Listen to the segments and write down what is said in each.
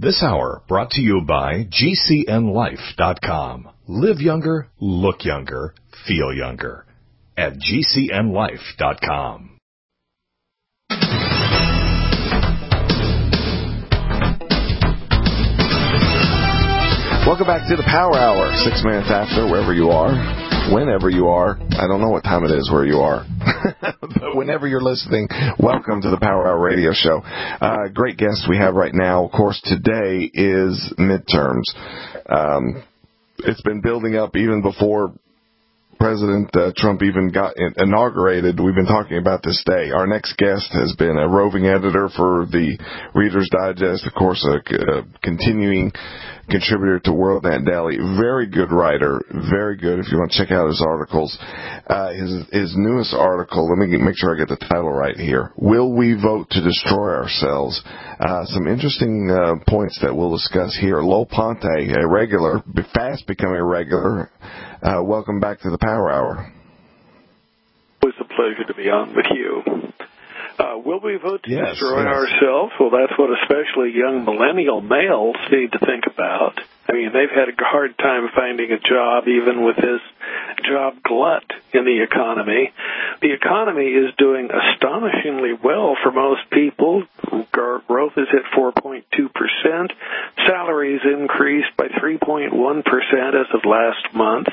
This hour brought to you by GCNLife.com. Live younger, look younger, feel younger at GCNLife.com. Welcome back to the Power Hour, 6 minutes after, wherever you are, whenever you are. I don't know what time it is where you are, but whenever you're listening, welcome to the Power Hour radio show. Great guest we have right now. Of course, today is midterms. It's been building up even before President Trump even got inaugurated. We've been talking about this day. Our next guest has been a roving editor for the Reader's Digest, of course, a continuing contributor to WorldNet Daily. Very good writer, very good if you want to check out his articles. His newest article, let me make sure I get the title right here, Will We Vote to Destroy Ourselves? Some interesting points that we'll discuss here. Lowell Ponte, a regular, fast becoming a regular. Welcome back to the Power Hour. It's a pleasure to be on with you. Will we vote to destroy ourselves? Well, that's what especially young millennial males need to think about. I mean, they've had a hard time finding a job, even with this job glut in the economy. The economy is doing astonishingly well for most people. Growth is at 4.2%. Salaries increased by 3.1% as of last month.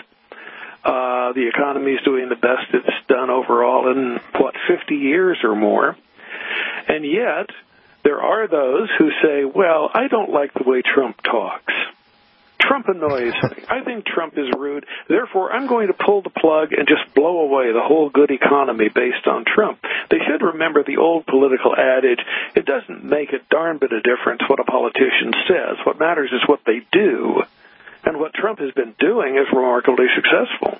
The economy is doing the best it's done overall in, 50 years or more. And yet, there are those who say, well, I don't like the way Trump talks. Trump annoys me. I think Trump is rude. Therefore, I'm going to pull the plug and just blow away the whole good economy based on Trump. They should remember the old political adage, it doesn't make a darn bit of difference what a politician says. What matters is what they do. And what Trump has been doing is remarkably successful.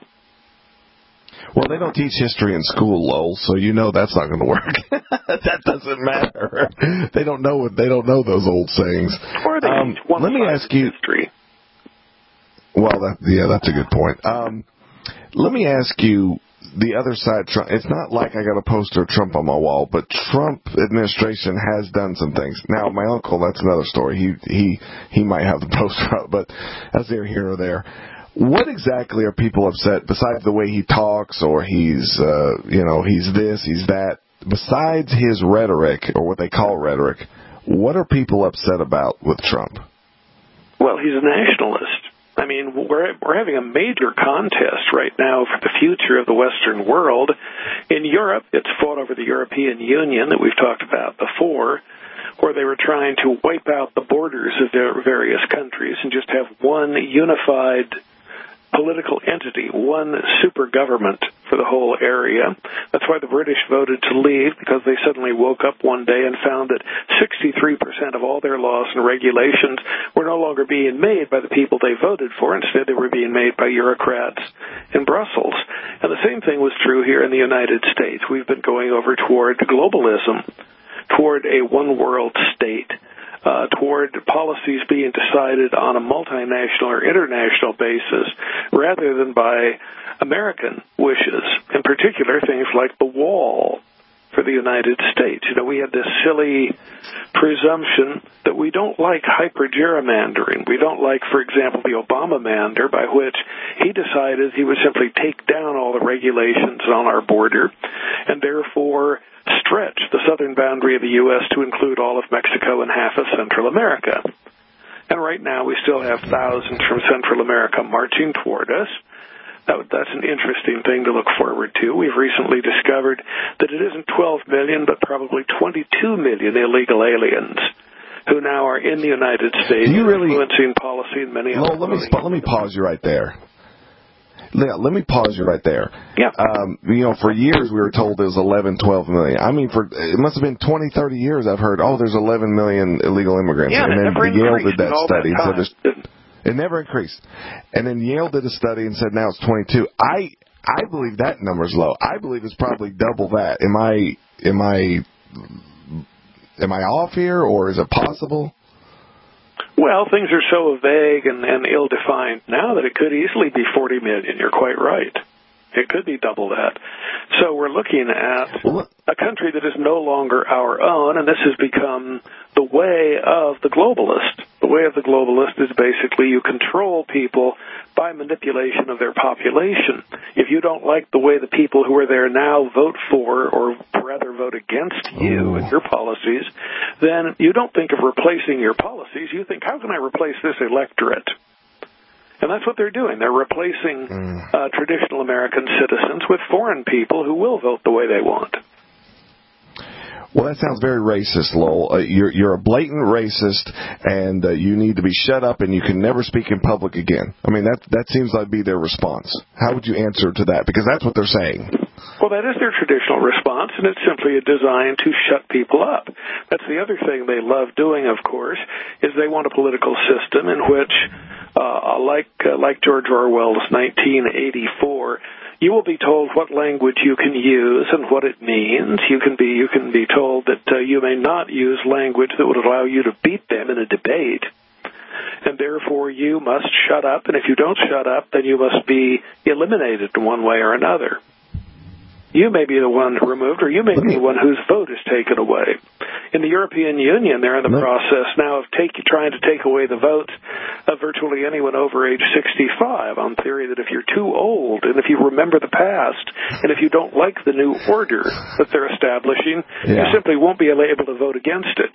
Well, they don't teach history in school, Lowell, so you know that's not going to work. That doesn't matter. They don't know those old sayings. Or they teach one let me side ask you. History. Well, that's a good point. Let me ask you the other side. It's not like I got a poster of Trump on my wall, but Trump administration has done some things. Now, my uncle, that's another story. He might have the poster up, but that's neither here or there. What exactly are people upset, besides the way he talks, or he's this, he's that? Besides his rhetoric, or what they call rhetoric, what are people upset about with Trump? Well, he's a nationalist. I mean, we're having a major contest right now for the future of the Western world. In Europe, it's fought over the European Union that we've talked about before, where they were trying to wipe out the borders of various countries and just have one unified political entity, one super government for the whole area. That's why the British voted to leave, because they suddenly woke up one day and found that 63% of all their laws and regulations were no longer being made by the people they voted for. Instead, they were being made by bureaucrats in Brussels. And the same thing was true here in the United States. We've been going over toward globalism, toward a one-world state, toward policies being decided on a multinational or international basis rather than by American wishes, in particular things like the wall for the United States. You know, we had this silly presumption that we don't like hyper-gerrymandering. We don't like, for example, the Obama-mander, by which he decided he would simply take down all the regulations on our border and therefore stretch the southern boundary of the U.S. to include all of Mexico and half of Central America. And right now we still have thousands from Central America marching toward us. That's an interesting thing to look forward to. We've recently discovered that it isn't 12 million, but probably 22 million illegal aliens who now are in the United States influencing policy in many other countries. Let me pause you right there. Let me pause you right there. Yeah. For years we were told there was 11, 12 million. I mean, it must have been 20, 30 years I've heard, there's 11 million illegal immigrants. Yeah, and then Yale did that study. It never increased. And then Yale did a study and said now it's 22. I believe that number's low. I believe it's probably double that. Am I off here, or is it possible? Well, things are so vague and ill-defined now that it could easily be 40 million. You're quite right. It could be double that. So we're looking at a country that is no longer our own, and this has become the way of the globalist, the way of the globalist is basically you control people by manipulation of their population. If you don't like the way the people who are there now vote for, or rather vote against you and your policies, then you don't think of replacing your policies. You think, how can I replace this electorate? And that's what they're doing. They're replacing traditional American citizens with foreign people who will vote the way they want. Well, that sounds very racist, Lowell. You're a blatant racist, and you need to be shut up, and you can never speak in public again. I mean, that seems like be their response. How would you answer to that? Because that's what they're saying. Well, that is their traditional response, and it's simply a design to shut people up. That's the other thing they love doing, of course, is they want a political system in which, like George Orwell's 1984, you will be told what language you can use and what it means. You can be told that you may not use language that would allow you to beat them in a debate, and therefore you must shut up, and if you don't shut up, then you must be eliminated in one way or another. You may be the one removed, or you may be the one whose vote is taken away. In the European Union, they're in the process now of trying to take away the vote of virtually anyone over age 65 on theory that if you're too old and if you remember the past and if you don't like the new order that they're establishing, you simply won't be able to vote against it.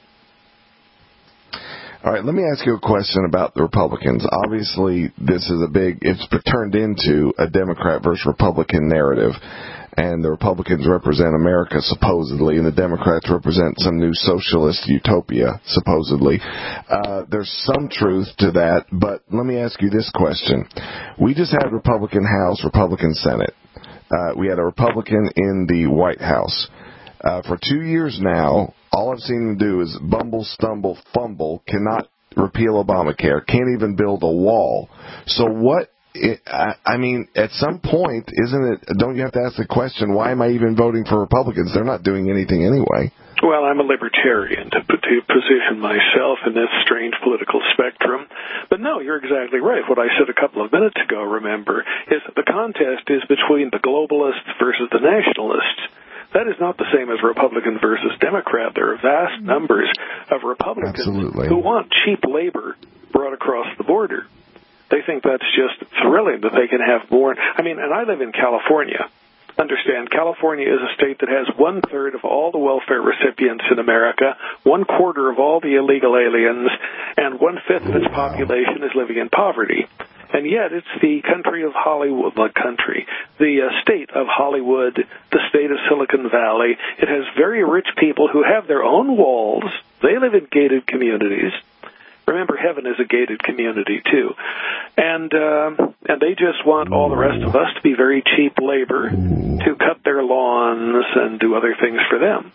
All right, let me ask you a question about the Republicans. Obviously, this is it's turned into a Democrat versus Republican narrative. And the Republicans represent America, supposedly, and the Democrats represent some new socialist utopia, supposedly. There's some truth to that, but let me ask you this question. We just had Republican House, Republican Senate. We had a Republican in the White House. For 2 years now, all I've seen them do is bumble, stumble, fumble, cannot repeal Obamacare, can't even build a wall. So I mean, at some point, don't you have to ask the question, why am I even voting for Republicans? They're not doing anything anyway. Well, I'm a libertarian to position myself in this strange political spectrum. But no, you're exactly right. What I said a couple of minutes ago, remember, is that the contest is between the globalists versus the nationalists. That is not the same as Republican versus Democrat. There are vast numbers of Republicans who want cheap labor brought across the border. They think that's just thrilling that they can have more. I mean, and I live in California. Understand, California is a state that has 1/3 of all the welfare recipients in America, 1/4 of all the illegal aliens, and 1/5 of its population is living in poverty. And yet it's the country of Hollywood, the state of Hollywood, the state of Silicon Valley. It has very rich people who have their own walls. They live in gated communities. Remember, heaven is a gated community, too. And they just want all the rest of us to be very cheap labor to cut their lawns and do other things for them.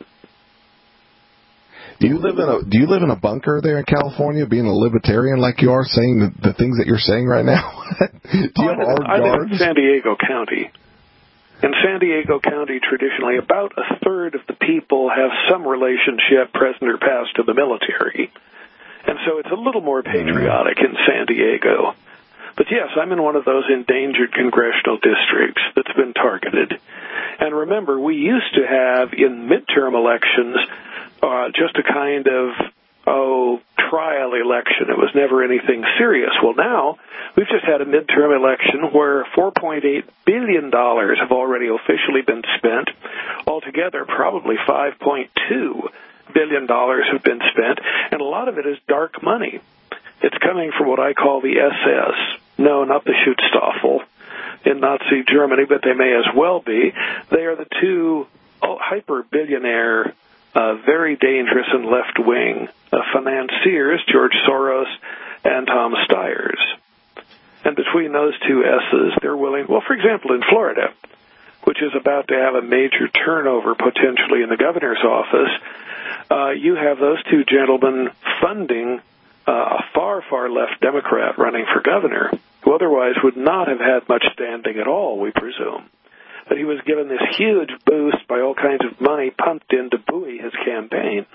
Do you live in a bunker there in California, being a libertarian like you are, saying the things that you're saying right now? Do you have armed guards? I live in San Diego County. In San Diego County, traditionally, about 1/3 of the people have some relationship, present or past, to the military. And so it's a little more patriotic in San Diego. But yes, I'm in one of those endangered congressional districts that's been targeted. And remember, we used to have in midterm elections just a kind of, trial election. It was never anything serious. Well, now we've just had a midterm election where $4.8 billion have already officially been spent. Altogether, probably $5.2 billion have been spent, and a lot of it is dark money. It's coming from what I call the SS. No, not the Schutzstaffel in Nazi Germany, but they may as well be. They are the two hyper-billionaire, very dangerous and left-wing financiers, George Soros and Tom Stiers. And between those two S's, they're willing, well, for example, in Florida, which is about to have a major turnover potentially in the governor's office, you have those two gentlemen funding a far, far left Democrat running for governor, who otherwise would not have had much standing at all, we presume. But he was given this huge boost by all kinds of money pumped in to buoy his campaign.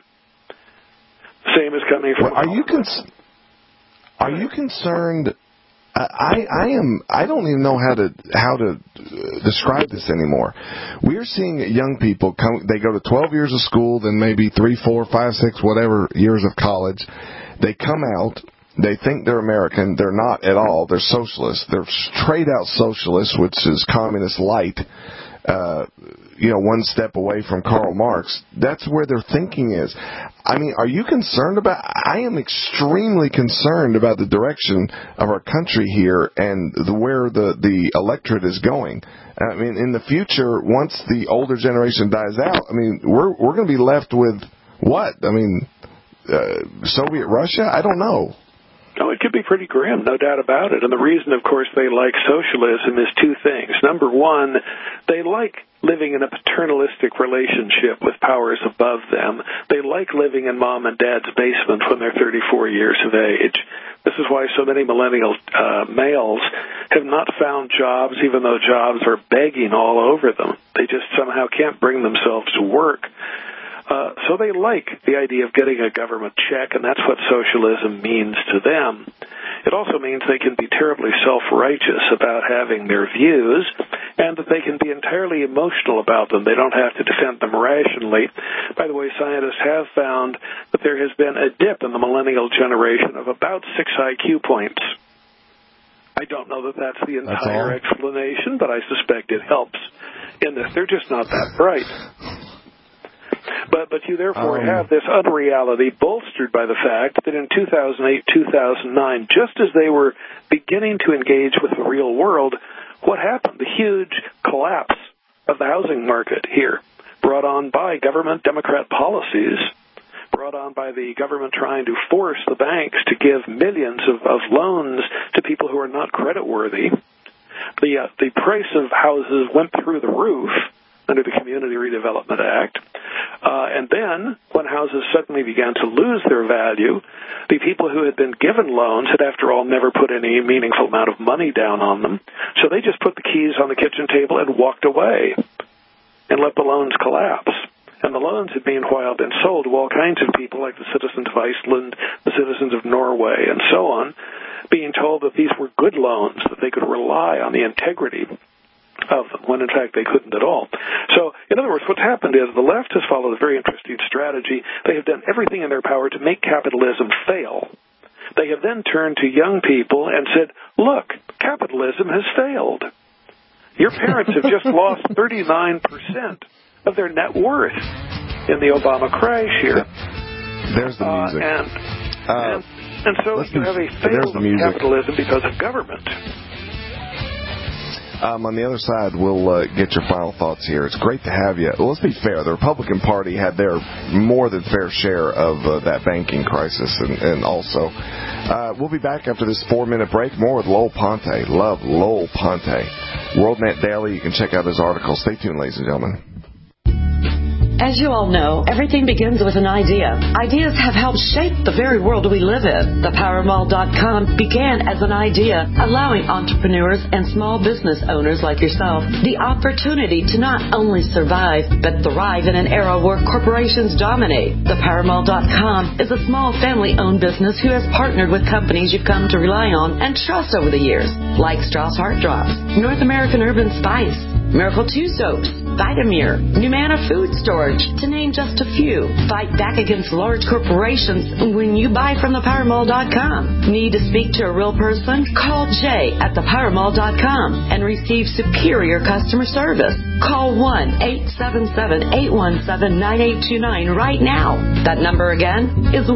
Same is coming from... Well, are you concerned... I don't even know how to describe this anymore. We're seeing young people they go to 12 years of school, then maybe 3, 4, 5, 6, whatever years of college. They come out. They think they're American. They're not at all. They're socialists. They're straight-out socialists, which is communist light, one step away from Karl Marx. That's where their thinking is. I mean, are you concerned about... I am extremely concerned about the direction of our country here and where the electorate is going. I mean, in the future, once the older generation dies out, I mean, we're going to be left with what? I mean, Soviet Russia? I don't know. No, it could be pretty grim, no doubt about it. And the reason, of course, they like socialism is two things. Number one, they like living in a paternalistic relationship with powers above them. They like living in mom and dad's basement when they're 34 years of age. This is why so many millennial males have not found jobs, even though jobs are begging all over them. They just somehow can't bring themselves to work. So they like the idea of getting a government check, and that's what socialism means to them. It also means they can be terribly self-righteous about having their views, and that they can be entirely emotional about them. They don't have to defend them rationally. By the way, scientists have found that there has been a dip in the millennial generation of about 6 IQ points. I don't know that that's the entire explanation, but I suspect it helps in that they're just not that bright. But you therefore have this unreality bolstered by the fact that in 2008, 2009, just as they were beginning to engage with the real world, what happened? The huge collapse of the housing market here, brought on by government Democrat policies, brought on by the government trying to force the banks to give millions of loans to people who are not creditworthy. The price of houses went through the roof under the Community Redevelopment Act. And then, when houses suddenly began to lose their value, the people who had been given loans had, after all, never put any meaningful amount of money down on them. So they just put the keys on the kitchen table and walked away and let the loans collapse. And the loans had meanwhile been sold to all kinds of people, like the citizens of Iceland, the citizens of Norway, and so on, being told that these were good loans, that they could rely on the integrity of them, when in fact they couldn't at all. So, in other words, what's happened is the left has followed a very interesting strategy. They have done everything in their power to make capitalism fail. They have then turned to young people and said, look, capitalism has failed. Your parents have just lost 39% of their net worth in the Obama crash here. There's the music. And so you have a failed capitalism because of government. On the other side, we'll get your final thoughts here. It's great to have you. Well, let's be fair. The Republican Party had their more than fair share of that banking crisis, and also. We'll be back after this 4-minute break. More with Lowell Ponte. Love Lowell Ponte. WorldNet Daily. You can check out his article. Stay tuned, ladies and gentlemen. As you all know, everything begins with an idea. Ideas have helped shape the very world we live in. ThePowerMall.com began as an idea, allowing entrepreneurs and small business owners like yourself the opportunity to not only survive, but thrive in an era where corporations dominate. ThePowerMall.com is a small family-owned business who has partnered with companies you've come to rely on and trust over the years, like Strauss Heart Drops, North American Urban Spice, Miracle 2 Soaps, Vitamir, Numana Food Storage, to name just a few. Fight back against large corporations when you buy from ThePowerMall.com. Need to speak to a real person? Call Jay at ThePowerMall.com and receive superior customer service. Call 1-877-817-9829 right now. That number again is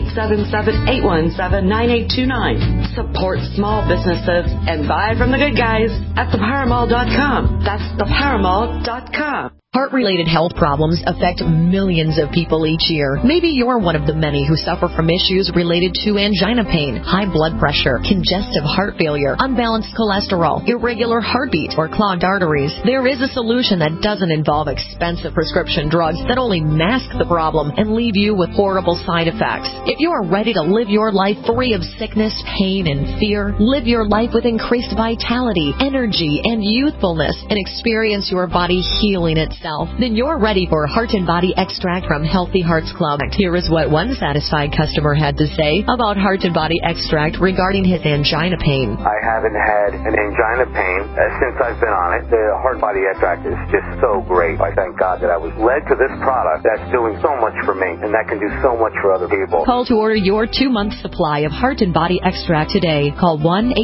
1-877-817-9829. Support small businesses and buy from the good guys at ThePowerMall.com. That's ThePowerMall.com. Heart-related health problems affect millions of people each year. Maybe you're one of the many who suffer from issues related to angina pain, high blood pressure, congestive heart failure, unbalanced cholesterol, irregular heartbeat, or clogged arteries. There is a solution that doesn't involve expensive prescription drugs that only mask the problem and leave you with horrible side effects. If you are ready to live your life free of sickness, pain, and fear, live your life with increased vitality, energy, and youthfulness, and experience your body healing itself, yourself? Then you're ready for Heart and Body Extract from Healthy Hearts Club. Here is what one satisfied customer had to say about Heart and Body Extract regarding his angina pain. I haven't had an angina pain since I've been on it. The Heart Body Extract is just so great. I thank God that I was led to this product that's doing so much for me, and that can do so much for other people. Call to order your 2-month supply of Heart and Body Extract today. Call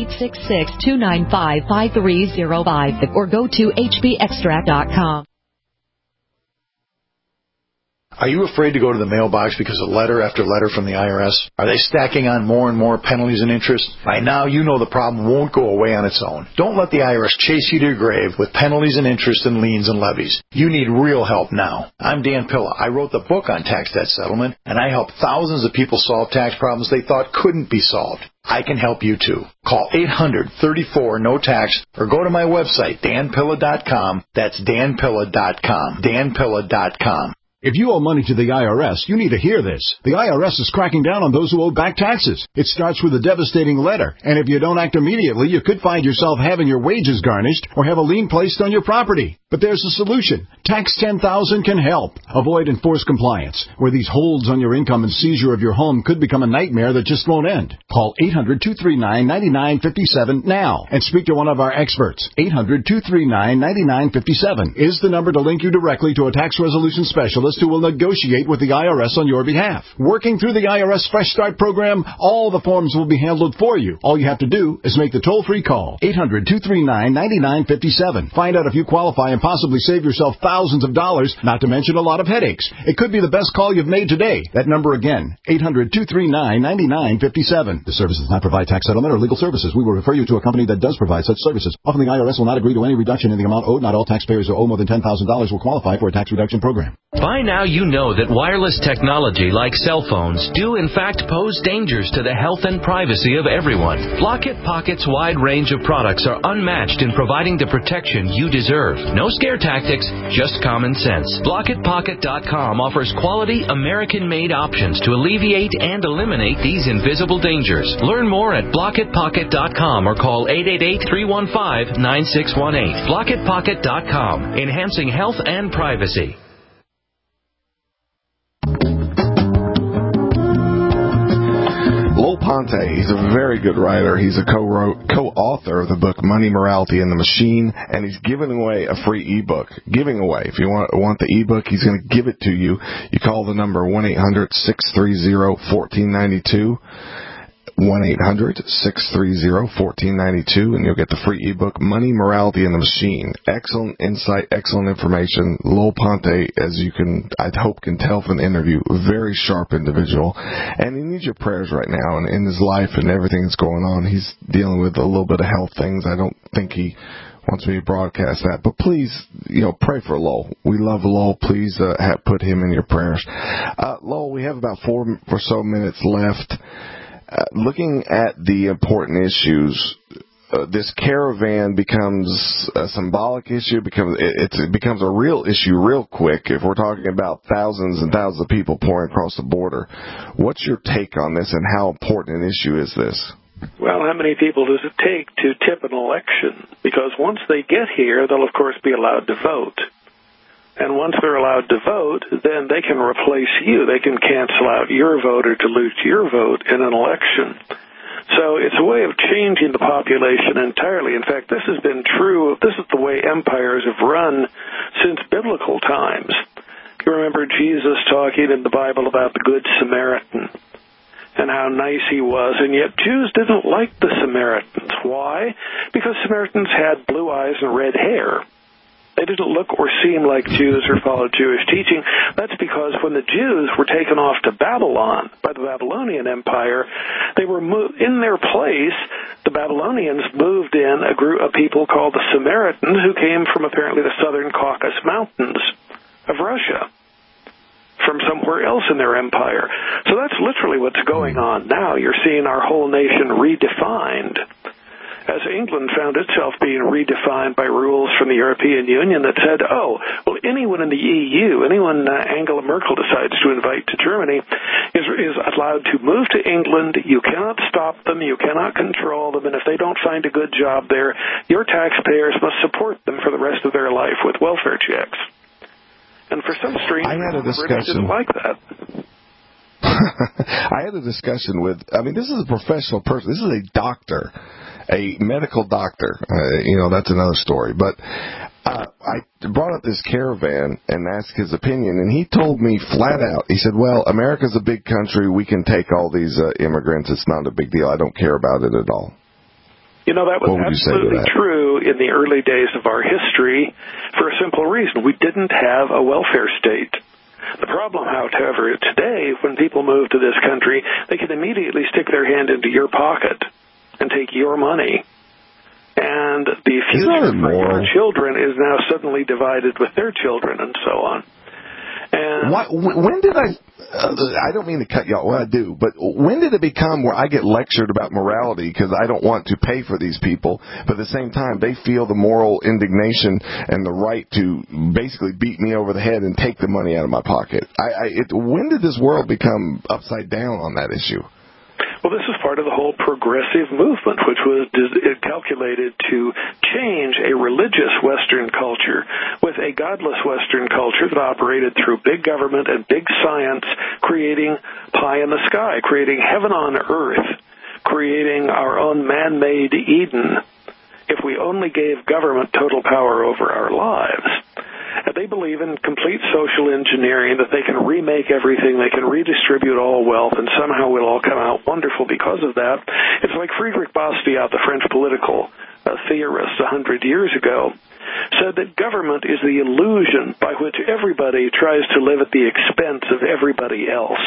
1-866-295-5305 or go to hbextract.com. Are you afraid to go to the mailbox because of letter after letter from the IRS? Are they stacking on more and more penalties and interest? By now, you know the problem won't go away on its own. Don't let the IRS chase you to your grave with penalties and interest and liens and levies. You need real help now. I'm Dan Pilla. I wrote the book on tax debt settlement, and I help thousands of people solve tax problems they thought couldn't be solved. I can help you too. Call 800-34-NO-TAX or go to my website, danpilla.com. That's danpilla.com. danpilla.com. If you owe money to the IRS, you need to hear this. The IRS is cracking down on those who owe back taxes. It starts with a devastating letter, and if you don't act immediately, you could find yourself having your wages garnished or have a lien placed on your property. But there's a solution. Tax 10,000 can help. Avoid enforced compliance, where these holds on your income and seizure of your home could become a nightmare that just won't end. Call 800-239-9957 now and speak to one of our experts. 800-239-9957 is the number to link you directly to a tax resolution specialist who will negotiate with the IRS on your behalf. Working through the IRS Fresh Start program, all the forms will be handled for you. All you have to do is make the toll-free call. 800-239-9957. Find out if you qualify and possibly save yourself thousands of dollars, not to mention a lot of headaches. It could be the best call you've made today. That number again, 800-239-9957. This service does not provide tax settlement or legal services. We will refer you to a company that does provide such services. Often the IRS will not agree to any reduction in the amount owed. Not all taxpayers who owe more than $10,000 will qualify for a tax reduction program. By now you know that wireless technology like cell phones do in fact pose dangers to the health and privacy of everyone. Blockit Pocket's wide range of products are unmatched in providing the protection you deserve. No scare tactics, just common sense. BlockitPocket.com offers quality American-made options to alleviate and eliminate these invisible dangers. Learn more at BlockitPocket.com or call 888-315-9618. BlockitPocket.com, enhancing health and privacy. Lowell Ponte, he's a very good writer. He's a co-author of the book Money, Morality, and the Machine, and he's giving away a free ebook. Giving away. If you want the ebook, he's going to give it to you. You call the number 1-800-630-1492. 1-800-630-1492, and you'll get the free ebook, Money, Morality, and the Machine. Excellent insight, excellent information. Lowell Ponte, as you can, I hope, can tell from the interview, a very sharp individual. And he needs your prayers right now, and in his life and everything that's going on. He's dealing with a little bit of health things. I don't think he wants me to broadcast that. But please, pray for Lowell. We love Lowell. Please put him in your prayers. Lowell, we have about 4 or so minutes left. Looking at the important issues, this caravan becomes a symbolic issue. It becomes a real issue real quick if we're talking about thousands and thousands of people pouring across the border. What's your take on this, and how important an issue is this? Well, how many people does it take to tip an election? Because once they get here, they'll, of course, be allowed to vote. And once they're allowed to vote, then they can replace you. They can cancel out your vote or dilute your vote in an election. So it's a way of changing the population entirely. In fact, this has been true. This is the way empires have run since biblical times. You remember Jesus talking in the Bible about the Good Samaritan and how nice he was, and yet Jews didn't like the Samaritans. Why? Because Samaritans had blue eyes and red hair. They didn't look or seem like Jews or follow Jewish teaching. That's because when the Jews were taken off to Babylon by the Babylonian Empire, they were in their place. The Babylonians moved in a group of people called the Samaritans, who came from apparently the southern Caucasus Mountains of Russia, from somewhere else in their empire. So that's literally what's going on now. You're seeing our whole nation redefined, as England found itself being redefined by rules from the European Union that said, anyone in the EU, anyone Angela Merkel decides to invite to Germany is allowed to move to England. You cannot stop them. You cannot control them. And if they don't find a good job there, your taxpayers must support them for the rest of their life with welfare checks. And for some strange reason, the British didn't like that. I had a discussion with, this is a professional person. This is a doctor, a medical doctor. That's another story. But I brought up this caravan and asked his opinion, and he told me flat out, he said, well, America's a big country. We can take all these immigrants. It's not a big deal. I don't care about it at all. That was absolutely true in the early days of our history for a simple reason. We didn't have a welfare state. The problem, however, today, when people move to this country, they can immediately stick their hand into your pocket and take your money. And the future for your children is now suddenly divided with their children and so on. And when did I don't mean to cut you off, well, I do, but when did it become where I get lectured about morality because I don't want to pay for these people, but at the same time they feel the moral indignation and the right to basically beat me over the head and take the money out of my pocket? When did this world become upside down on that issue? Well, this is part of the whole progressive movement, which was calculated to change a religious Western culture with a godless Western culture that operated through big government and big science, creating pie in the sky, creating heaven on earth, creating our own man-made Eden, if we only gave government total power over our lives. And they believe in complete social engineering, that they can remake everything, they can redistribute all wealth, and somehow we'll all come out wonderful because of that. It's like Friedrich Bastiat, the French political theorist 100 years ago, said that government is the illusion by which everybody tries to live at the expense of everybody else.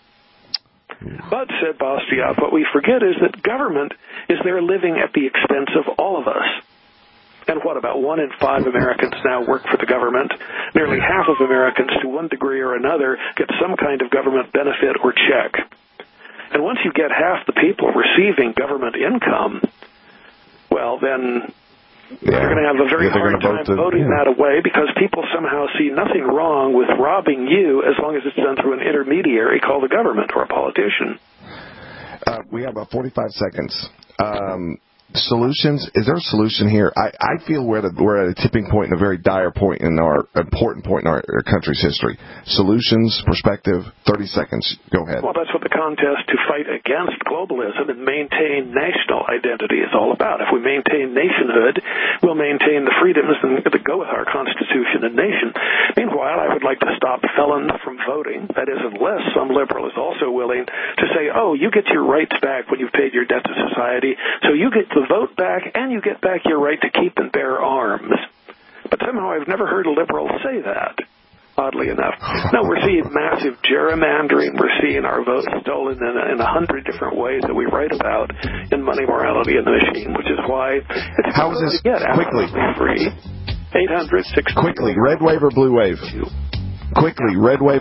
But, said Bastiat, what we forget is that government is there living at the expense of all of us. And what, about 1 in 5 Americans now work for the government? Nearly half of Americans, to one degree or another, get some kind of government benefit or check. And once you get half the people receiving government income, well, then you're going to have a very hard time voting that away, because people somehow see nothing wrong with robbing you as long as it's done through an intermediary called the government or a politician. We have about 45 seconds. Solutions? Is there a solution here? I feel we're at a tipping point and a very dire point in our important point in our country's history. Solutions, perspective, 30 seconds. Go ahead. Well, that's what the contest to fight against globalism and maintain national identity is all about. If we maintain nationhood, we'll maintain the freedoms that go with our Constitution and nation. Meanwhile, I would like to stop felons from voting. That is, unless some liberal is also willing to say, oh, you get your rights back when you've paid your debt to society, so you get the vote back, and you get back your right to keep and bear arms. But somehow I've never heard a liberal say that, oddly enough. No, we're seeing massive gerrymandering. We're seeing our votes stolen in 100 different ways that we write about in Money, Morality, and the Machine, which is why it's how is this quickly free. 800-6... Quickly, red wave or blue wave? Quickly, red wave.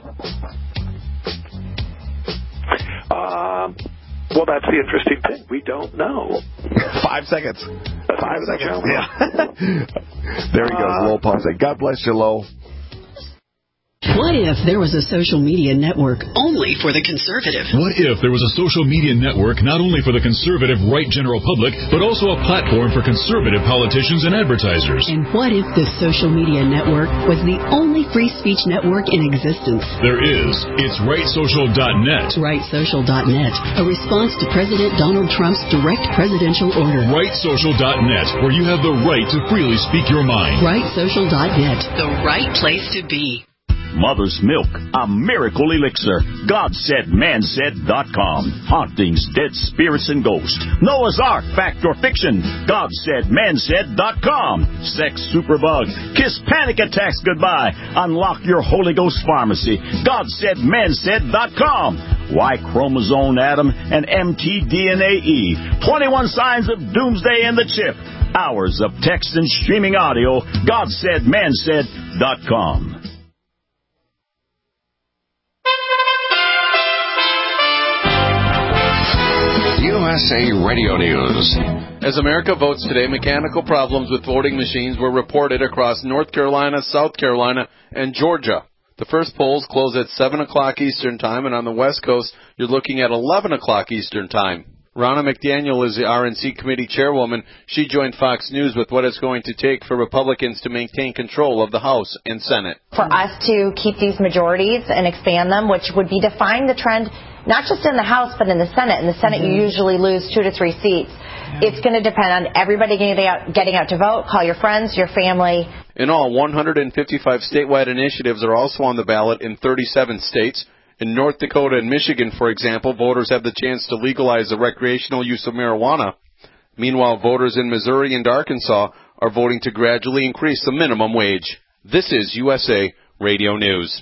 Well, that's the interesting thing. We don't know. 5 seconds. 5 seconds. Yeah. There he goes, Lowell Ponce. God bless you, Lowell. What if there was a social media network only for the conservative? What if there was a social media network not only for the conservative right general public, but also a platform for conservative politicians and advertisers? And what if this social media network was the only free speech network in existence? There is. It's RightSocial.net. RightSocial.net, a response to President Donald Trump's direct presidential order. RightSocial.net, where you have the right to freely speak your mind. RightSocial.net, the right place to be. Mother's Milk, a miracle elixir. GodSaidManSaid.com. Hauntings, dead spirits, and ghosts. Noah's Ark, fact or fiction. GodSaidManSaid.com. Sex superbug. Kiss panic attacks goodbye. Unlock your Holy Ghost pharmacy. GodSaidManSaid.com. Y chromosome Adam and mtDNAE. 21 signs of doomsday in the chip. Hours of text and streaming audio. GodSaidManSaid.com. USA Radio News. As America votes today, mechanical problems with voting machines were reported across North Carolina, South Carolina, and Georgia. The first polls close at 7 o'clock Eastern Time, and on the West Coast, you're looking at 11 o'clock Eastern Time. Ronna McDaniel is the RNC committee chairwoman. She joined Fox News with what it's going to take for Republicans to maintain control of the House and Senate. For us to keep these majorities and expand them, which would be defying the trend, not just in the House, but in the Senate. In the Senate, you usually lose 2 to 3 seats. It's going to depend on everybody getting out to vote. Call your friends, your family. In all, 155 statewide initiatives are also on the ballot in 37 states. In North Dakota and Michigan, for example, voters have the chance to legalize the recreational use of marijuana. Meanwhile, voters in Missouri and Arkansas are voting to gradually increase the minimum wage. This is USA Radio News.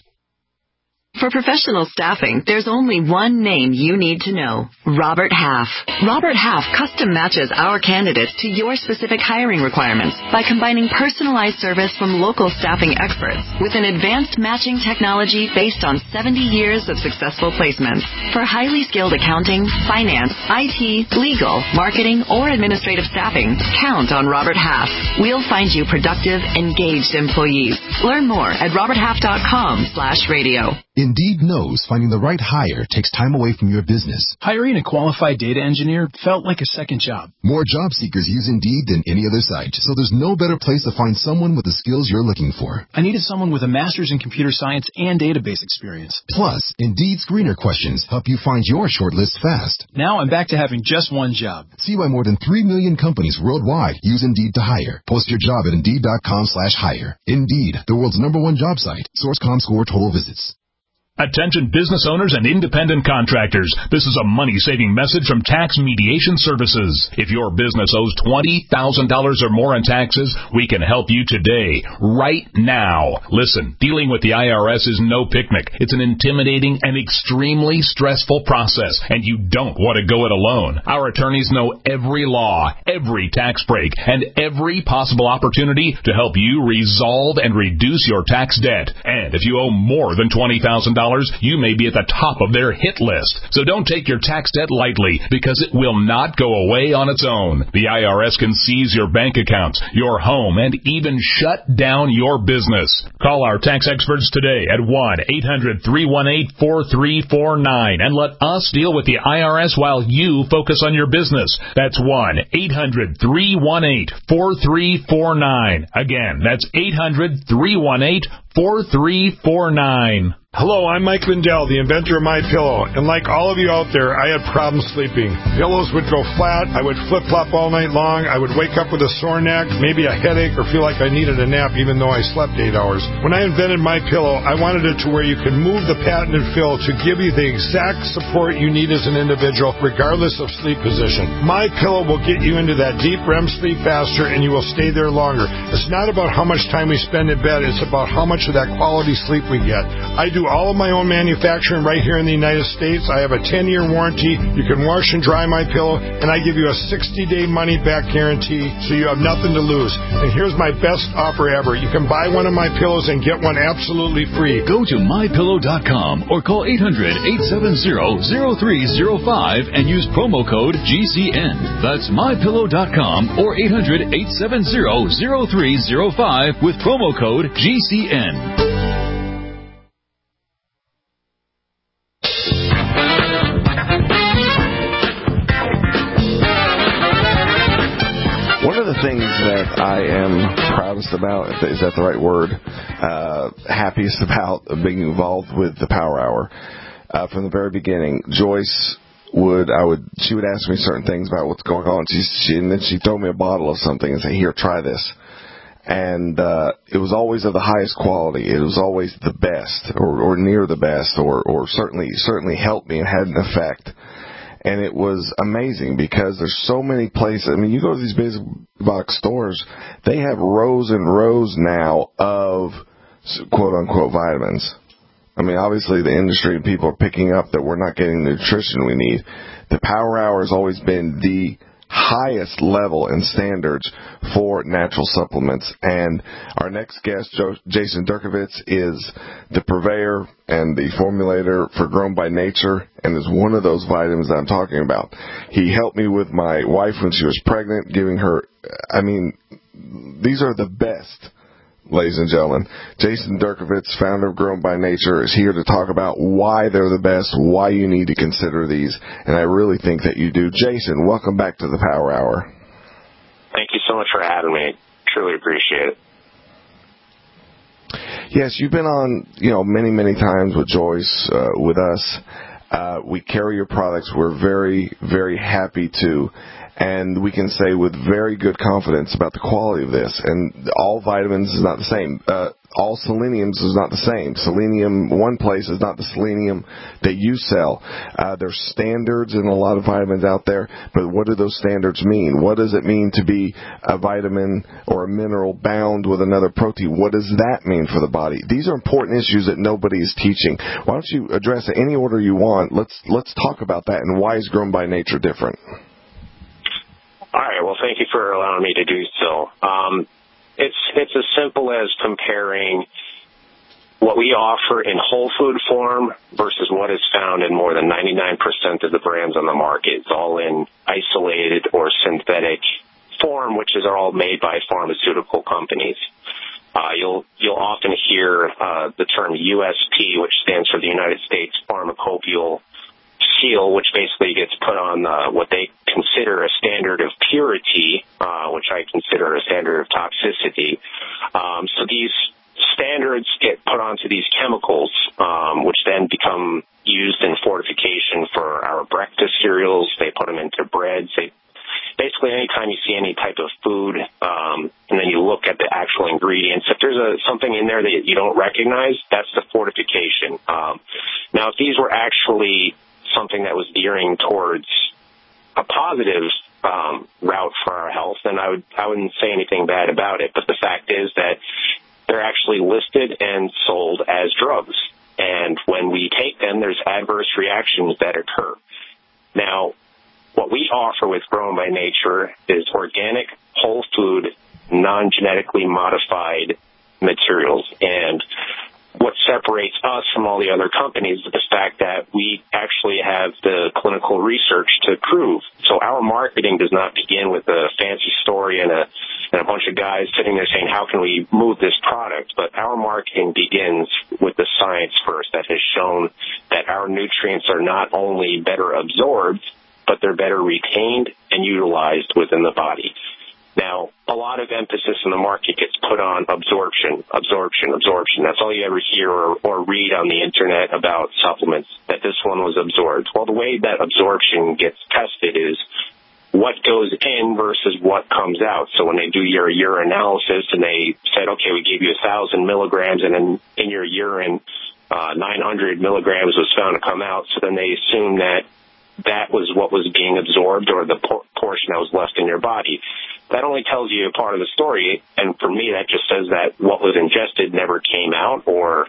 For professional staffing, there's only one name you need to know: Robert Half. Robert Half custom matches our candidates to your specific hiring requirements by combining personalized service from local staffing experts with an advanced matching technology based on 70 years of successful placements. For highly skilled accounting, finance, IT, legal, marketing, or administrative staffing, count on Robert Half. We'll find you productive, engaged employees. Learn more at roberthalf.com/radio. Indeed knows finding the right hire takes time away from your business. Hiring a qualified data engineer felt like a second job. More job seekers use Indeed than any other site, so there's no better place to find someone with the skills you're looking for. I needed someone with a master's in computer science and database experience. Plus, Indeed screener questions help you find your shortlist fast. Now I'm back to having just one job. See why more than 3 million companies worldwide use Indeed to hire. Post your job at Indeed.com/hire. Indeed, the world's #1 job site. Source Comscore total visits. Attention business owners and independent contractors. This is a money-saving message from Tax Mediation Services. If your business owes $20,000 or more in taxes, we can help you today, right now. Listen, dealing with the IRS is no picnic. It's an intimidating and extremely stressful process, and you don't want to go it alone. Our attorneys know every law, every tax break, and every possible opportunity to help you resolve and reduce your tax debt. And if you owe more than $20,000, you may be at the top of their hit list. So don't take your tax debt lightly, because it will not go away on its own. The IRS can seize your bank accounts, your home, and even shut down your business. Call our tax experts today at 1-800-318-4349 and let us deal with the IRS while you focus on your business. That's 1-800-318-4349. Again, that's 800-318-4349. Hello, I'm Mike Lindell, the inventor of MyPillow, and like all of you out there, I had problems sleeping. Pillows would go flat, I would flip-flop all night long, I would wake up with a sore neck, maybe a headache, or feel like I needed a nap even though I slept 8 hours. When I invented MyPillow, I wanted it to where you could move the patented fill to give you the exact support you need as an individual, regardless of sleep position. MyPillow will get you into that deep REM sleep faster, and you will stay there longer. It's not about how much time we spend in bed, it's about how much of that quality sleep we get. I do all of my own manufacturing right here in the United States. I have a 10-year warranty. You can wash and dry my pillow, and I give you a 60-day money-back guarantee, so you have nothing to lose. And here's my best offer ever. You can buy one of my pillows and get one absolutely free. Go to MyPillow.com or call 800-870-0305 and use promo code GCN. That's MyPillow.com or 800-870-0305 with promo code GCN. One of the things that I am proudest about, is that the right word, happiest about being involved with the Power Hour, from the very beginning, Joyce she would ask me certain things about what's going on, and then she'd throw me a bottle of something and say, here, try this. And it was always of the highest quality. It was always the best, or near the best, or certainly helped me and had an effect. And it was amazing because there's so many places. I mean, you go to these big box stores, they have rows and rows now of quote-unquote vitamins. I mean, obviously the industry and people are picking up that we're not getting the nutrition we need. The Power Hour has always been the highest level and standards for natural supplements. And our next guest, Jason Durkovitz, is the purveyor and the formulator for Grown by Nature, and is one of those vitamins that I'm talking about. He helped me with my wife when she was pregnant, giving her, I mean, these are the best ladies and gentlemen. Jason Durkovitz, founder of Grown by Nature, is here to talk about why they're the best, why you need to consider these, and I really think that you do. Jason, welcome back to the Power Hour. Thank you so much for having me. Truly appreciate it. Yes, you've been on, many times with Joyce, with us. We carry your products. We're very, very happy to. And we can say with very good confidence about the quality of this. And all vitamins is not the same. All seleniums is not the same. Selenium, one place, is not the selenium that you sell. There's standards in a lot of vitamins out there, but what do those standards mean? What does it mean to be a vitamin or a mineral bound with another protein? What does that mean for the body? These are important issues that nobody is teaching. Why don't you address it any order you want? Let's talk about that, and why is Grown by Nature different? All right. Well, thank you for allowing me to do so. It's as simple as comparing what we offer in whole food form versus what is found in more than 99% of the brands on the market. It's all in isolated or synthetic form, which is all made by pharmaceutical companies. You'll often hear the term USP, which stands for the United States Pharmacopoeial Seal, which basically gets put on what they consider a standard of purity, which I consider a standard of toxicity. So these standards get put onto these chemicals, which then become used in fortification for our breakfast cereals. They put them into breads. Basically, anytime you see any type of food, and then you look at the actual ingredients, if there's something in there that you don't recognize, that's the fortification. Now, if these were actually something that was gearing towards a positive route for our health, then I wouldn't say anything bad about it. But the fact is that they're actually listed and sold as drugs. And when we take them, there's adverse reactions that occur. Now, what we offer with Grown by Nature is organic, whole food, non-genetically modified materials. And what separates us from all the other companies is the fact that we actually have the clinical research to prove. So our marketing does not begin with a fancy story and a bunch of guys sitting there saying, how can we move this product? But our marketing begins with the science first that has shown that our nutrients are not only better absorbed, but they're better retained and utilized within the body. Now, a lot of emphasis in the market gets put on absorption. That's all you ever hear or read on the Internet about supplements, that this one was absorbed. Well, the way that absorption gets tested is what goes in versus what comes out. So when they do your urinalysis and they said, okay, we gave you 1,000 milligrams, and then in your urine, 900 milligrams was found to come out, so then they assume that was what was being absorbed, or the portion that was left in your body. That only tells you a part of the story, and for me, that just says that what was ingested never came out, or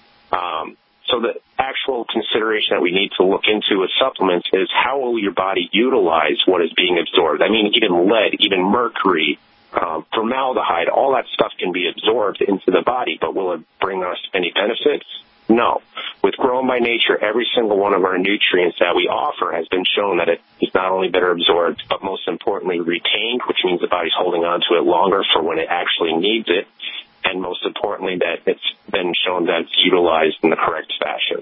so the actual consideration that we need to look into with supplements is how will your body utilize what is being absorbed. I mean, even lead, even mercury, formaldehyde, all that stuff can be absorbed into the body, but will it bring us any benefits? No. With Grown by Nature, every single one of our nutrients that we offer has been shown that it is not only better absorbed, but most importantly retained, which means the body's holding on to it longer for when it actually needs it, and most importantly that it's been shown that it's utilized in the correct fashion.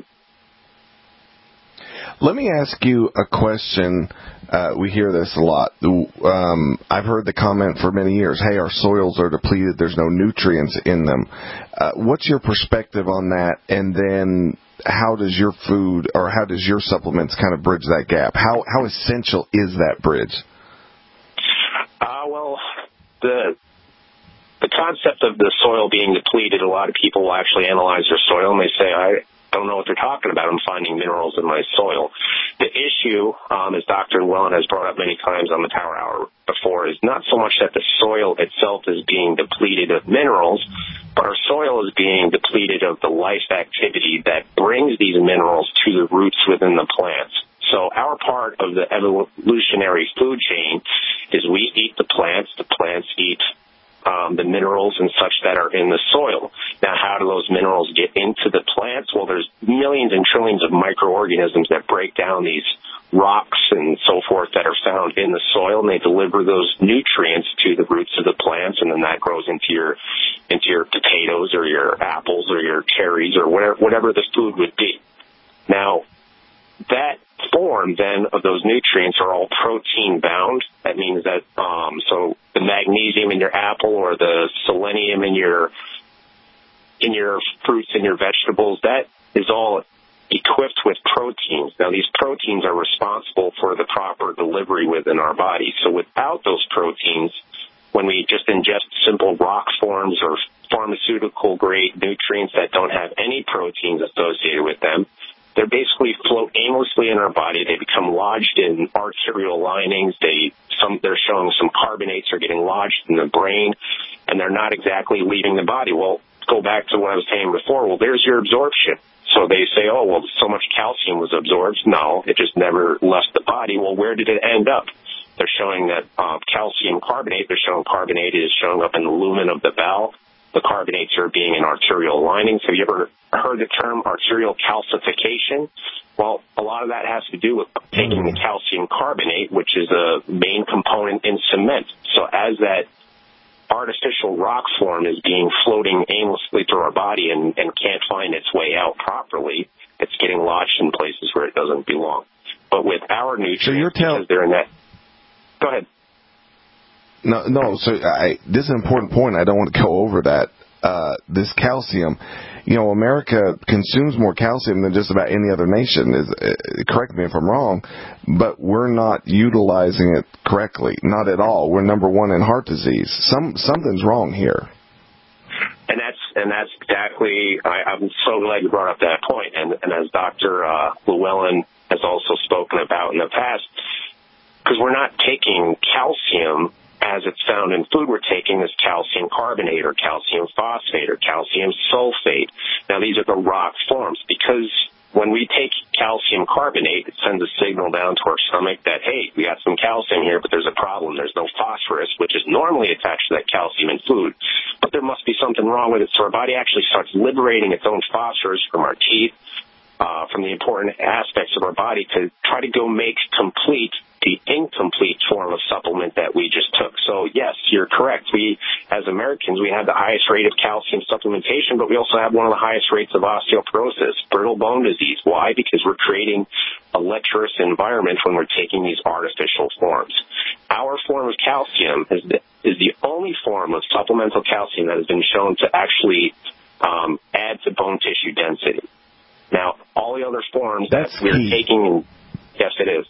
Let me ask you a question. We hear this a lot. I've heard the comment for many years, hey, our soils are depleted, there's no nutrients in them. What's your perspective on that? And then how does your food or how does your supplements kind of bridge that gap? How essential is that bridge? Well, the concept of the soil being depleted, a lot of people will actually analyze their soil and they say, I don't know what they're talking about. I'm finding minerals in my soil. The issue, as Dr. Llewellyn has brought up many times on the Power Hour before, is not so much that the soil itself is being depleted of minerals, but our soil is being depleted of the life activity that brings these minerals to the roots within the plants. So our part of the evolutionary food chain is we eat the plants eat the minerals and such that are in the soil. Now, how do those minerals get into the plants? Well, there's millions and trillions of microorganisms that break down these rocks and so forth that are found in the soil, and they deliver those nutrients to the roots of the plants, and then that grows into your into your potatoes or your apples or your cherries or whatever the food would be. Now, that form then of those nutrients are all protein bound. That means that so the magnesium in your apple or the selenium in your fruits and your vegetables, that is all equipped with proteins. Now, these proteins are responsible for the proper delivery within our body. So without those proteins, when we just ingest simple rock forms or pharmaceutical-grade nutrients that don't have any proteins associated with them, they basically float aimlessly in our body. They become lodged in arterial linings. They're showing some carbonates are getting lodged in the brain, and they're not exactly leaving the body. Well, go back to what I was saying before. Well, there's your absorption. So they say, oh, well, so much calcium was absorbed. No, it just never left the body. Well, where did it end up? They're showing that calcium carbonate, they're showing carbonate is showing up in the lumen of the bowel. The carbonates are being in arterial linings. Have you ever heard the term arterial calcification? Well, a lot of that has to do with taking the calcium carbonate, which is a main component in cement. So as that artificial rock form is being floating aimlessly through our body and can't find its way out properly, it's getting lodged in places where it doesn't belong. But with our nutrients, because they're in that... Go ahead. No. So this is an important point. I don't want to go over that. This calcium, America consumes more calcium than just about any other nation. Correct me if I'm wrong, but we're not utilizing it correctly. Not at all. We're number one in heart disease. Something's wrong here. And that's exactly. I'm so glad you brought up that point. And as Dr. Llewellyn has also spoken about in the past, because we're not taking calcium as it's found in food. We're taking this calcium carbonate or calcium phosphate or calcium sulfate. Now, these are the rock forms, because when we take calcium carbonate, it sends a signal down to our stomach that, hey, we got some calcium here, but there's a problem. There's no phosphorus, which is normally attached to that calcium in food. But there must be something wrong with it. So our body actually starts liberating its own phosphorus from our teeth, from the important aspects of our body to try to go make complete the incomplete form of supplement that we just took. So, yes, you're correct. We, as Americans, we have the highest rate of calcium supplementation, but we also have one of the highest rates of osteoporosis, brittle bone disease. Why? Because we're creating a lecherous environment when we're taking these artificial forms. Our form of calcium is the only form of supplemental calcium that has been shown to actually add to bone tissue density. Now, all the other forms that we're taking, yes, it is.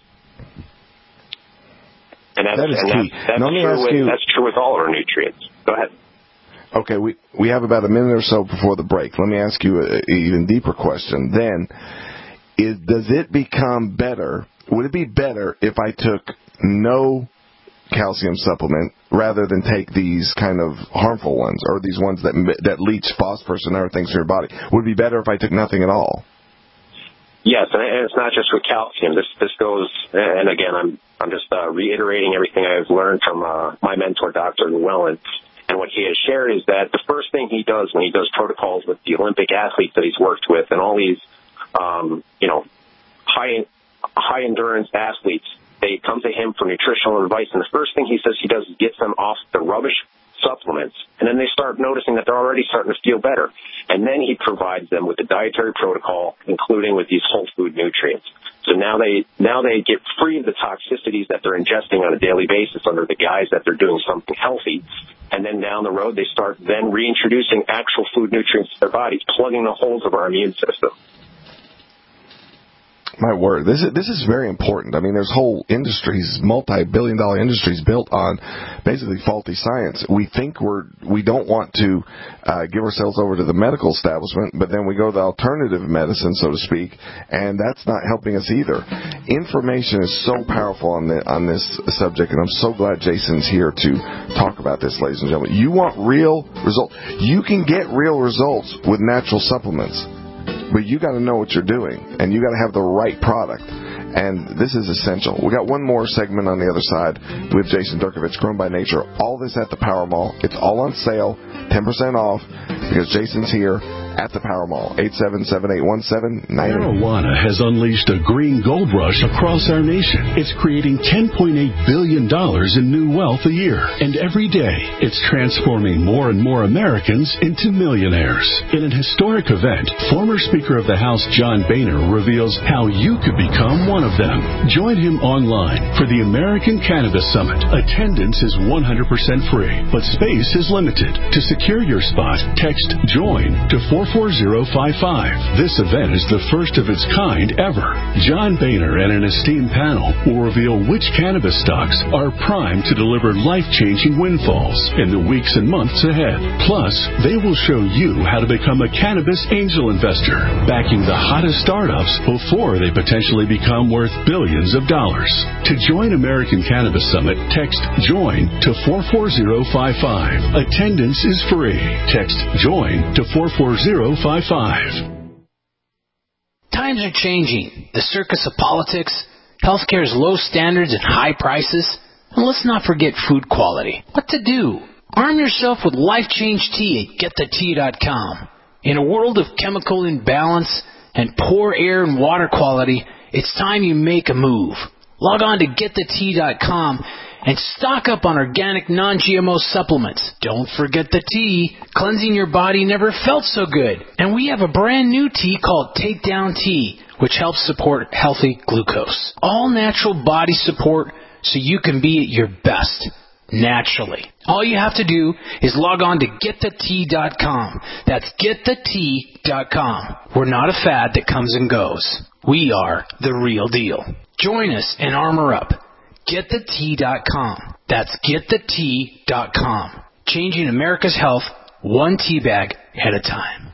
And that's true with all our nutrients. Go ahead. Okay, we have about a minute or so before the break. Let me ask you an even deeper question. Then, does it become better? Would it be better if I took no calcium supplement rather than take these kind of harmful ones, or these ones that leach phosphorus and other things from your body? Would it be better if I took nothing at all? Yes, and it's not just with calcium. This goes, and again, I'm just reiterating everything I've learned from my mentor, Dr. Llewellyn. And what he has shared is that the first thing he does when he does protocols with the Olympic athletes that he's worked with and all these, high endurance athletes, they come to him for nutritional advice. And the first thing he says he does is gets them off the rubbish supplements, and then they start noticing that they're already starting to feel better. And then he provides them with a dietary protocol, including with these whole food nutrients. So now they get free of the toxicities that they're ingesting on a daily basis under the guise that they're doing something healthy. And then down the road, they start then reintroducing actual food nutrients to their bodies, plugging the holes of our immune system. My word, this is very important. I mean, there's whole industries, multi-billion-dollar industries built on basically faulty science. We think we don't want to give ourselves over to the medical establishment, but then we go to the alternative medicine, so to speak, and that's not helping us either. Information is so powerful on this subject, and I'm so glad Jason's here to talk about this, ladies and gentlemen. You want real results? You can get real results with natural supplements. But you got to know what you're doing, and you got to have the right product. And this is essential. We got one more segment on the other side with Jason Durkovich, Grown by Nature. All this at the Power Mall. It's all on sale, 10% off, because Jason's here. at the Power Mall. 877-817-98. Marijuana has unleashed a green gold rush across our nation. It's creating $10.8 billion in new wealth a year. And every day, it's transforming more and more Americans into millionaires. In an historic event, former Speaker of the House John Boehner reveals how you could become one of them. Join him online for the American Cannabis Summit. Attendance is 100% free, but space is limited. To secure your spot, text JOIN to 44055. This event is the first of its kind ever. John Boehner and an esteemed panel will reveal which cannabis stocks are primed to deliver life-changing windfalls in the weeks and months ahead. Plus, they will show you how to become a cannabis angel investor, backing the hottest startups before they potentially become worth billions of dollars. To join American Cannabis Summit, text JOIN to 44055. Attendance is free. Text JOIN to 44055. Times are changing. The circus of politics, healthcare's low standards and high prices, and let's not forget food quality. What to do? Arm yourself with Life Change Tea at GetTheTea.com. In a world of chemical imbalance and poor air and water quality, it's time you make a move. Log on to GetTheTea.com and stock up on organic non-GMO supplements. Don't forget the tea. Cleansing your body never felt so good. And we have a brand new tea called Takedown Tea, which helps support healthy glucose. All natural body support so you can be at your best naturally. All you have to do is log on to GetTheTea.com. That's GetTheTea.com. We're not a fad that comes and goes. We are the real deal. Join us and armor up. GetTheTea.com. That's GetTheTea.com. Changing America's health one tea bag at a time.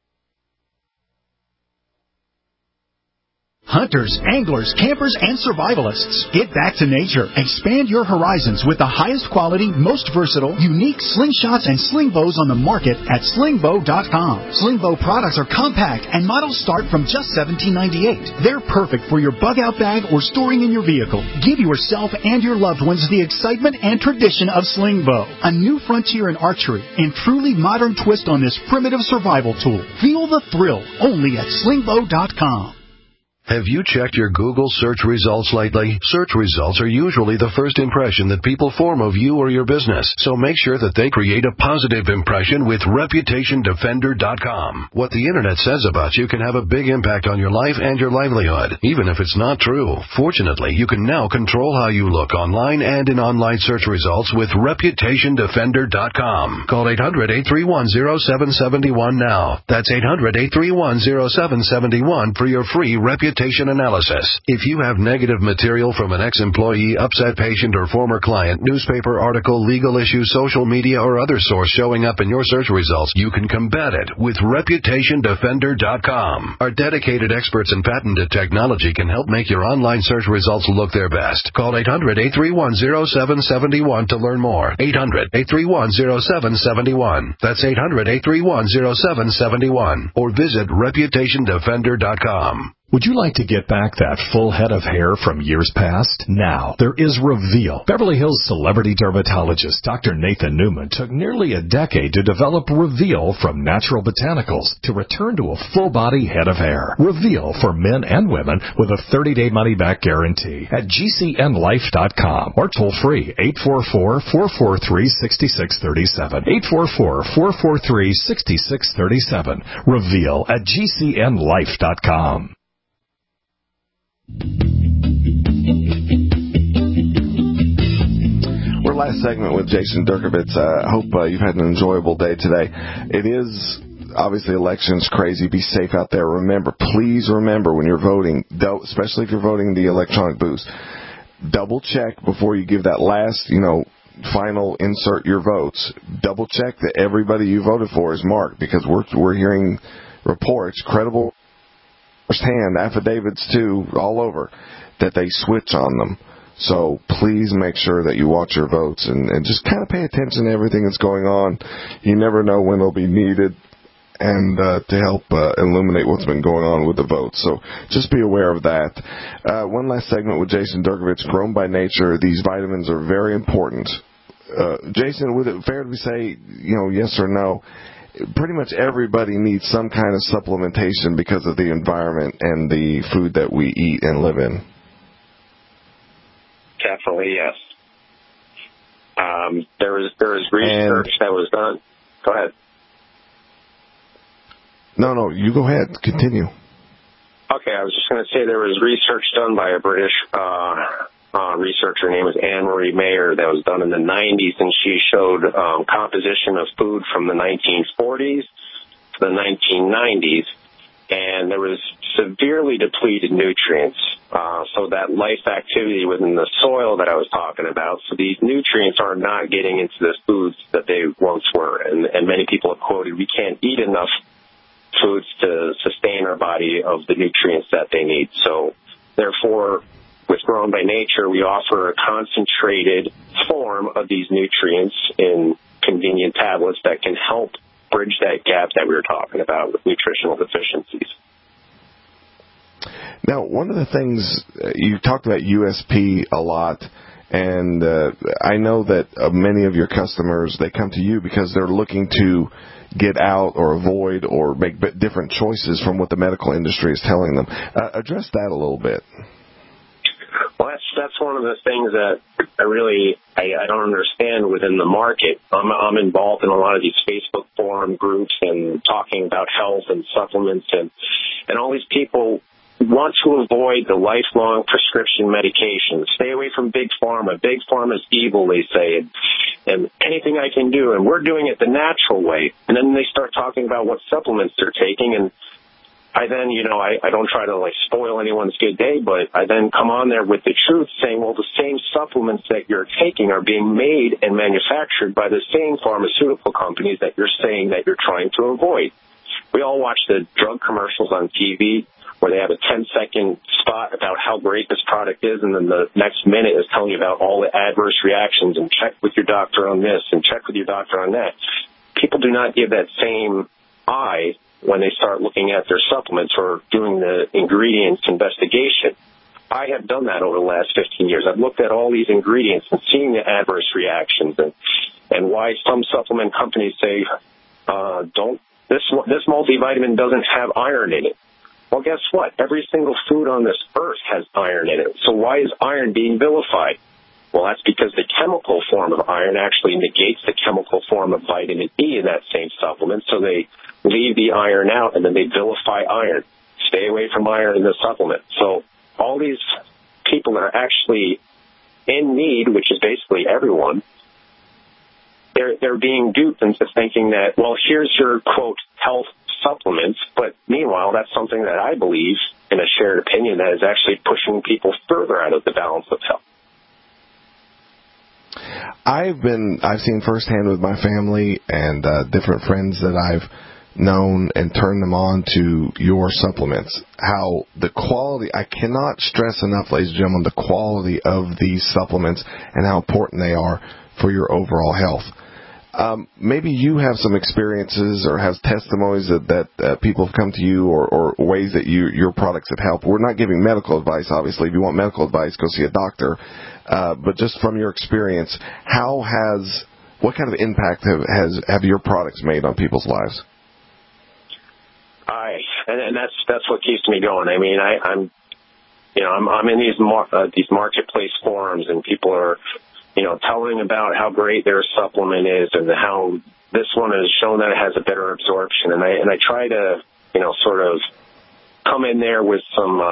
Hunters, anglers, campers, and survivalists. Get back to nature. Expand your horizons with the highest quality, most versatile, unique slingshots and sling bows on the market at slingbow.com. Slingbow products are compact and models start from just $17.98. They're perfect for your bug-out bag or storing in your vehicle. Give yourself and your loved ones the excitement and tradition of Slingbow, a new frontier in archery and truly modern twist on this primitive survival tool. Feel the thrill only at slingbow.com. Have you checked your Google search results lately? Search results are usually the first impression that people form of you or your business, so make sure that they create a positive impression with ReputationDefender.com. What the Internet says about you can have a big impact on your life and your livelihood, even if it's not true. Fortunately, you can now control how you look online and in online search results with ReputationDefender.com. Call 800-831-0771 now. That's 800-831-0771 for your free reputation analysis. If you have negative material from an ex-employee, upset patient, or former client, newspaper article, legal issue, social media, or other source showing up in your search results, you can combat it with ReputationDefender.com. Our dedicated experts in patented technology can help make your online search results look their best. Call 800-831-0771 to learn more. 800-831-0771. That's 800-831-0771. Or visit ReputationDefender.com. Would you like to get back that full head of hair from years past? Now, there is Reveal. Beverly Hills celebrity dermatologist Dr. Nathan Newman took nearly a decade to develop Reveal from natural botanicals to return to a full-body head of hair. Reveal for men and women with a 30-day money-back guarantee at GCNlife.com or toll-free 844-443-6637. 844-443-6637. Reveal at GCNlife.com. We're last segment with Jason Durkovitz. I hope you've had an enjoyable day today. It is obviously elections crazy. Be safe out there. Please remember when you're voting, especially if you're voting the electronic booths, double check before you give that last, final insert your votes. Double check that everybody you voted for is marked, because we're hearing reports, credible first-hand affidavits too, all over, that they switch on them. So please make sure that you watch your votes and just kind of pay attention to everything that's going on. You never know when it'll be needed, and to help illuminate what's been going on with the votes. So just be aware of that. One last segment with Jason Durkovitz, Grown by Nature. These vitamins are very important. Jason, would it fair to say, yes or no, pretty much everybody needs some kind of supplementation because of the environment and the food that we eat and live in. Definitely, yes. There was research that was done. Go ahead. No, you go ahead. Continue. Okay, I was just going to say there was research done by a British researcher named Anne-Marie Mayer that was done in the 90s, and she showed composition of food from the 1940s to the 1990s, and there was severely depleted nutrients. So that life activity within the soil that I was talking about, so these nutrients are not getting into the foods that they once were, and many people have quoted, we can't eat enough foods to sustain our body of the nutrients that they need. So therefore, with Grown by Nature, we offer a concentrated form of these nutrients in convenient tablets that can help bridge that gap that we were talking about with nutritional deficiencies. Now, one of the things, you talked about USP a lot, and I know that many of your customers, they come to you because they're looking to get out or avoid or make different choices from what the medical industry is telling them. Address that a little bit. Well, that's one of the things that I don't understand within the market. I'm involved in a lot of these Facebook forum groups and talking about health and supplements, and all these people want to avoid the lifelong prescription medications. Stay away from Big Pharma. Big Pharma is evil, they say, and anything I can do, and we're doing it the natural way. And then they start talking about what supplements they're taking, and I then, I don't try to spoil anyone's good day, but I then come on there with the truth saying, well, the same supplements that you're taking are being made and manufactured by the same pharmaceutical companies that you're saying that you're trying to avoid. We all watch the drug commercials on TV where they have a 10-second spot about how great this product is, and then the next minute is telling you about all the adverse reactions, and check with your doctor on this and check with your doctor on that. People do not give that same eye when they start looking at their supplements or doing the ingredients investigation. I have done that over the last 15 years. I've looked at all these ingredients and seen the adverse reactions and why some supplement companies say, this multivitamin doesn't have iron in it. Well, guess what? Every single food on this earth has iron in it. So why is iron being vilified? Well, that's because the chemical form of iron actually negates the chemical form of vitamin E in that same supplement. So they leave the iron out, and then they vilify iron. Stay away from iron in the supplement. So all these people that are actually in need, which is basically everyone, they're being duped into thinking that, well, here's your, quote, health supplements, but meanwhile, that's something that I believe, in a shared opinion, that is actually pushing people further out of the balance of health. I've seen firsthand with my family and different friends that I've known and turned them on to your supplements, how the quality, I cannot stress enough, ladies and gentlemen, the quality of these supplements and how important they are for your overall health. Maybe you have some experiences or have testimonies that people have come to you or ways that your products have helped. We're not giving medical advice, obviously. If you want medical advice, go see a doctor. But just from your experience, what kind of impact have your products made on people's lives? And that's what keeps me going. I mean, I'm in these marketplace forums, and people are, telling about how great their supplement is and how this one has shown that it has a better absorption. And I try to, sort of come in there with some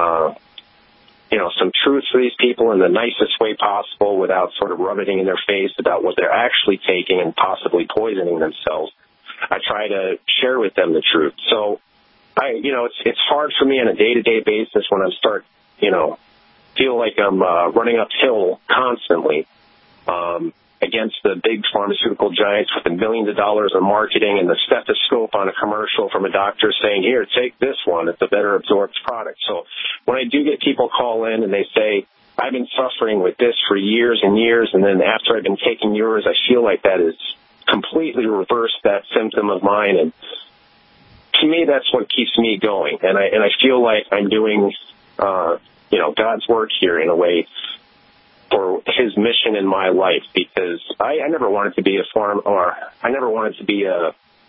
truth for these people in the nicest way possible without sort of rubbing it in their face about what they're actually taking and possibly poisoning themselves. I try to share with them the truth. So it's hard for me on a day-to-day basis when I start, feel like I'm running uphill constantly against the big pharmaceutical giants with the millions of dollars of marketing and the stethoscope on a commercial from a doctor saying, here, take this one. It's a better absorbed product. So when I do get people call in and they say, I've been suffering with this for years and years, and then after I've been taking yours, I feel like that has completely reversed that symptom of mine. And to me, that's what keeps me going. And I feel like I'm doing, God's work here in a way for his mission in my life, because I never wanted to be I never wanted to be a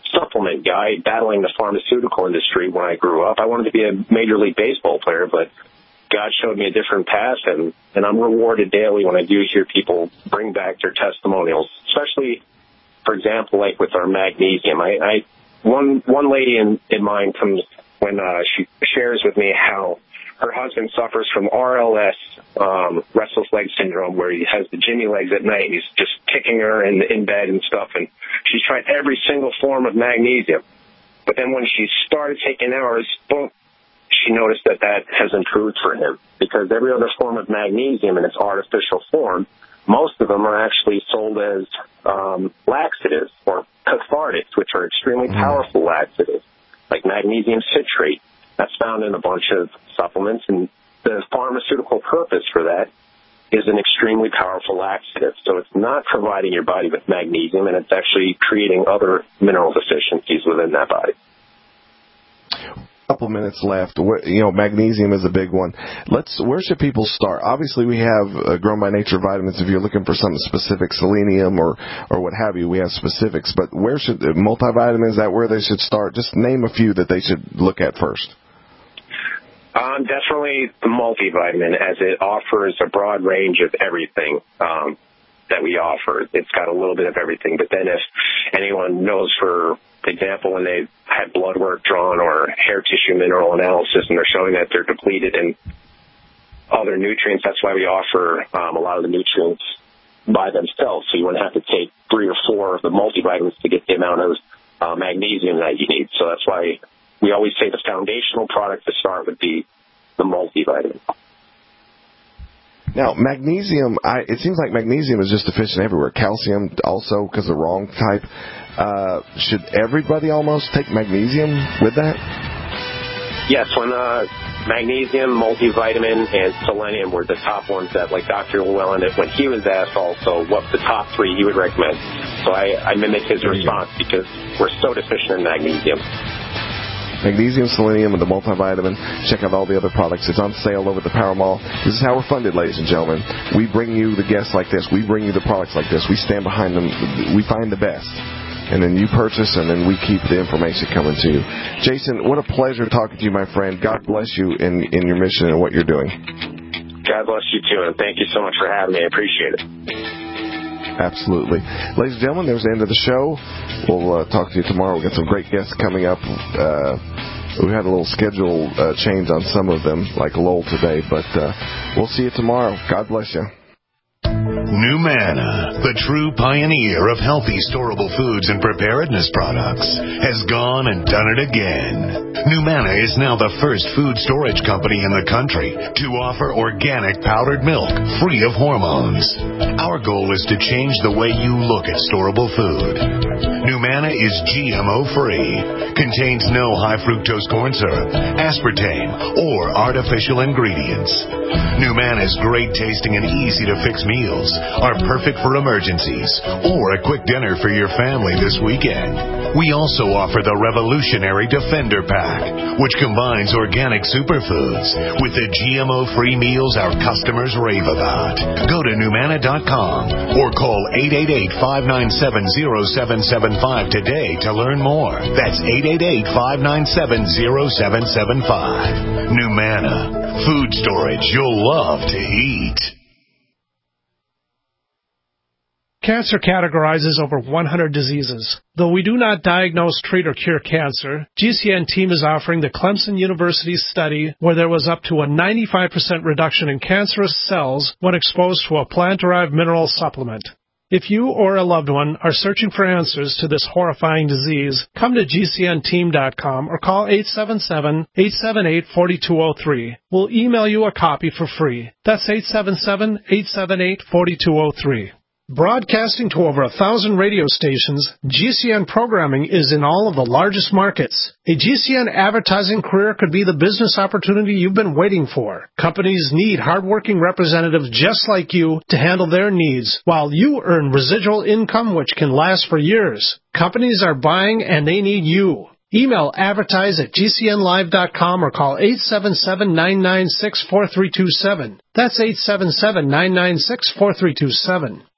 supplement guy battling the pharmaceutical industry when I grew up. I wanted to be a Major League Baseball player, but God showed me a different path, and I'm rewarded daily when I do hear people bring back their testimonials, especially, for example, like with our magnesium. One lady in mind comes when she shares with me how her husband suffers from RLS, restless leg syndrome, where he has the Jimmy legs at night. He's just kicking her in bed and stuff, and she's tried every single form of magnesium. But then when she started taking ours, boom, she noticed that has improved for him, because every other form of magnesium in its artificial form, most of them are actually sold as laxatives or cathartics, which are extremely powerful laxatives, like magnesium citrate. That's found in a bunch of supplements, and the pharmaceutical purpose for that is an extremely powerful laxative. So it's not providing your body with magnesium, and it's actually creating other mineral deficiencies within that body. Couple minutes left. Magnesium is a big one. Where should people start? Obviously, we have Grown by Nature vitamins. If you're looking for something specific, selenium or what have you, we have specifics. But where should multivitamins? Is that where they should start? Just name a few that they should look at first. Definitely the multivitamin, as it offers a broad range of everything that we offer. It's got a little bit of everything. But then if anyone knows, for example, when they had blood work drawn or hair tissue mineral analysis and they're showing that they're depleted in other nutrients, that's why we offer a lot of the nutrients by themselves. So you wouldn't have to take 3 or 4 of the multivitamins to get the amount of magnesium that you need. So that's why we always say the foundational product to start would be the multivitamin. Now, magnesium, it seems like magnesium is just deficient everywhere. Calcium also, because the wrong type. Should everybody almost take magnesium with that? Yes, when magnesium, multivitamin, and selenium were the top ones that, like Dr. Llewellyn, when he was asked also what the top 3 he would recommend. So I mimic his response because we're so deficient in magnesium. Magnesium, selenium, and the multivitamin. Check out all the other products. It's on sale over at the Power Mall. This is how we're funded, ladies and gentlemen. We bring you the guests like this. We bring you the products like this. We stand behind them. We find the best. And then you purchase, and then we keep the information coming to you. Jason, what a pleasure talking to you, my friend. God bless you in your mission and what you're doing. God bless you, too, and thank you so much for having me. I appreciate it. Absolutely. Ladies and gentlemen, there's the end of the show. We'll talk to you tomorrow. We've got some great guests coming up. We had a little schedule change on some of them, like Lowell today, but we'll see you tomorrow. God bless you. NuManna, the true pioneer of healthy storable foods and preparedness products, has gone and done it again. NuManna is now the first food storage company in the country to offer organic powdered milk free of hormones. Our goal is to change the way you look at storable food. NuManna is GMO-free, contains no high fructose corn syrup, aspartame, or artificial ingredients. NuManna's great tasting and easy to fix meals are perfect for emergencies or a quick dinner for your family this weekend. We also offer the revolutionary Defender Pack, which combines organic superfoods with the GMO-free meals our customers rave about. Go to NuManna.com or call 888-597-0775 today to learn more. That's 888-597-0775. NuManna, food storage you'll love to eat. Cancer categorizes over 100 diseases. Though we do not diagnose, treat, or cure cancer, GCN team is offering the Clemson University study where there was up to a 95% reduction in cancerous cells when exposed to a plant-derived mineral supplement. If you or a loved one are searching for answers to this horrifying disease, come to GCNteam.com or call 877-878-4203. We'll email you a copy for free. That's 877-878-4203. Broadcasting to over 1,000 radio stations, GCN programming is in all of the largest markets. A GCN advertising career could be the business opportunity you've been waiting for. Companies need hardworking representatives just like you to handle their needs, while you earn residual income which can last for years. Companies are buying and they need you. Email advertise@gcnlive.com or call 877-996-4327. That's 877-996-4327.